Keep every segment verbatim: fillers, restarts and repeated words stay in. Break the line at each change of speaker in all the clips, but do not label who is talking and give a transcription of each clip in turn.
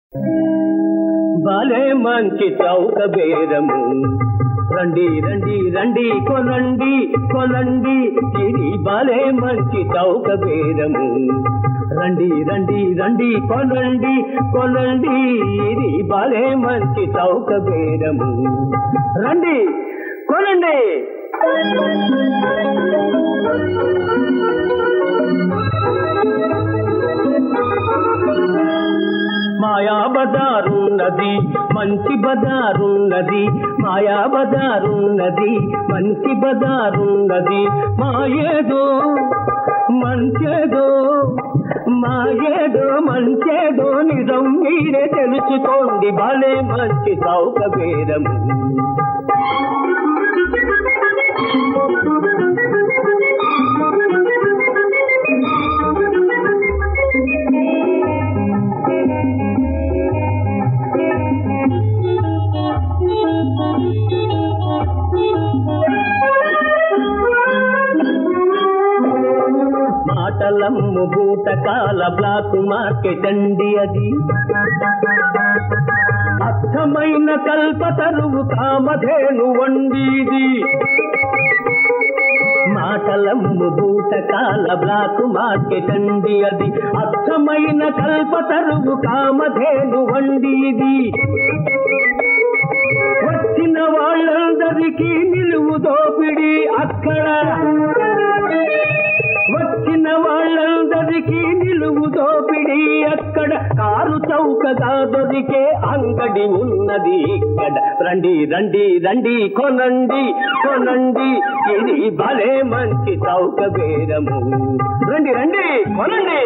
భలే మంచి చౌక బేరము, రండి రండి రండి కొనండి కొనండి, ఇది భలే మంచి చౌక బేరము. రండి రండి రండి కొనండి కొనండి, ఇది భలే మంచి చౌక బేరము. రండి కొనండి. మాయా బజారున్నది మంచి బజారున్నది, మాయా బజారున్నది మంచి బజారున్నది. మాయేదో మంచేదో మాయేదో మంచేదో నిజం మీరే తెలుసుకోండి, భలే మంచి చౌక బేరము. మాటలమ్ము బూటకాల బ్లాక్ మార్కెట్ అండి అది, అర్థమైన కల్పతరువు కామధేను వండిది. మాటలమ్ము బూటకాల బ్లాక్ మార్కెట్ అండి అది, అర్థమైన కల్పతరువు కామధేను వండిది. వచ్చిన వాళ్ళందరికీ నిలువు దోపిడి అక్కడ, వచ్చిన వాళ్ళందరికీ నిలువు దోపిడి అక్కడ. కారు చౌకగా దొరికే అంగడి ఉన్నది ఇక్కడ. రండి రండి రండి కొనండి కొనండి, ఇది భలే మంచి చౌక బేరము. రండి రండి కొనండి.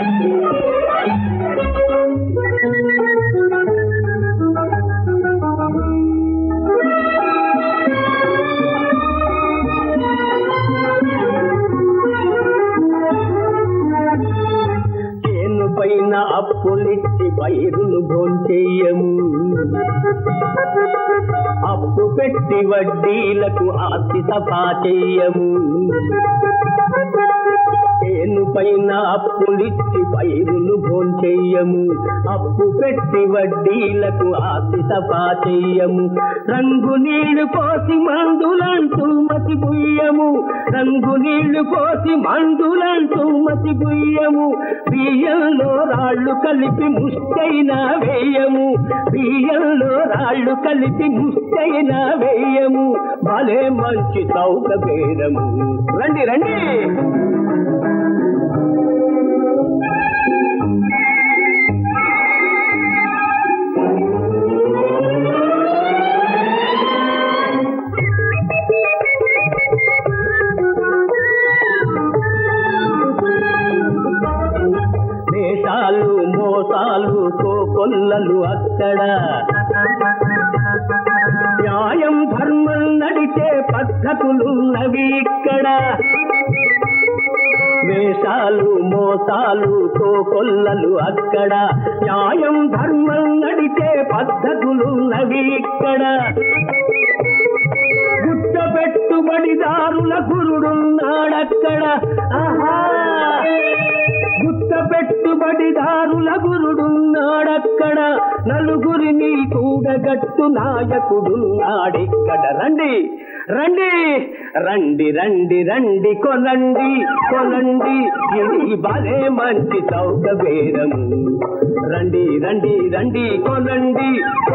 పైన అప్పులిచ్చి పైరును భోంచెయ్యము, అప్పు పెట్టి వడ్డీలకు ఆస్తి సఫా చెయ్యము. చేను పైన అప్పులిచ్చి పైరును భోంచెయ్యము, అప్పు పెట్టి వడ్డీలకు ఆస్తి సఫా చెయ్యము. రంగు నీళ్లు పోసి మందులంటూ మసిపుయ్యము, రంగు నీళ్లు పోసి మందులంటూ మసిపుయ్యము. బియ్యంలో రాళ్ళు కలిపి ముష్టైనా వేయము, బియ్యంలో రాళ్ళు కలిపి ముష్టైనా వేయము. భలే మంచి చౌక బేరము. రండి రండి. వేషాలు మోసాలు కోకొల్లలు అక్కడ, న్యాయం ధర్మం నడిచే పద్ధతులున్నవి ఇక్కడ. వేషాలు మోసాలు కోకొల్లలు అక్కడ, న్యాయం ధర్మం నడిచే పద్ధతులున్నవి ఇక్కడ. గుట్ట పెట్టుబడిదారుల గురుడున్నాడక్కడ, ఆహా గుట్ట పెట్టుబడిదారుల గురుడున్నాడక్కడ. నలుగురిని కూడగట్టు నాయకుడున్నాడిక్కడ. రండి రండి రండి రండి రండి కొనండి కొనండి, ఇది భలే మంచి చౌక బేరము. రండి రండి రండి కొనండి